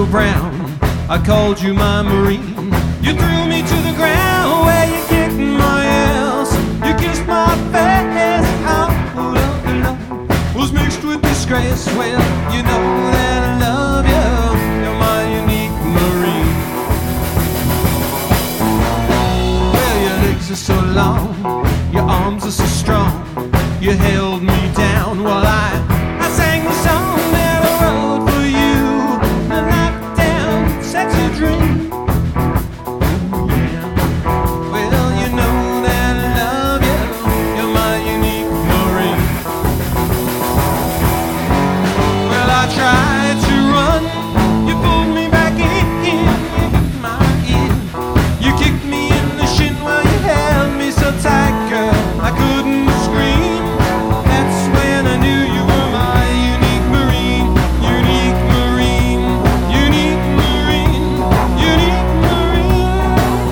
brown, I called you my Marine. You threw me to the ground where you kicked my ass. You kissed my face. How love was mixed with disgrace. Well, you know that I love you. You're my unique Marine. Well, your legs are so long, your arms are so strong. You held me down while I sang the song that I wrote for you. A lockdown, sexy dream. Yeah. Well, you know that I love you. You're my unique Marine. Well, I tried to run. You pulled me back in. You hit my ear. You kicked me in the shin while you held me so tight, girl. I couldn't scream. That's when I knew you were my unique Marine. Unique Marine. Unique Marine. Unique Marine.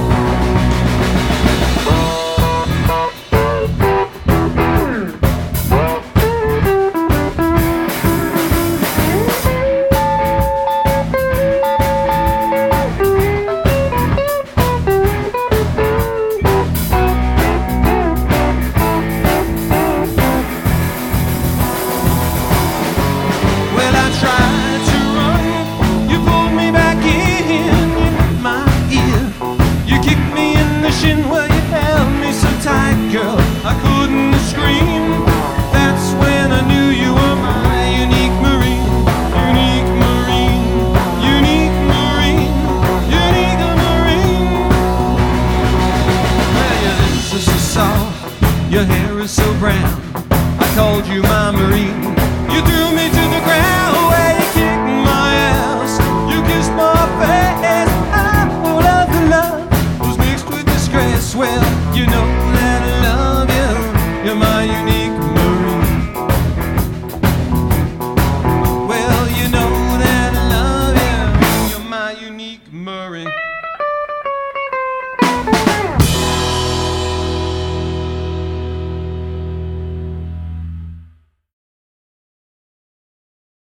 Well, I tried to run. You pulled me back in. You hit my ear. You kicked me in the shin where you held me so tight, girl. I couldn't scream. That's when I knew you were my unique Marine. Unique Marine. Unique Marine. Unique Marine. Well, your lips are so soft. Your hair is so brown. I called you my Marine. You threw me to the ground where you kicked my ass. You kissed my face. Love was mixed with disgrace. Well, you know that I love you. You're my unique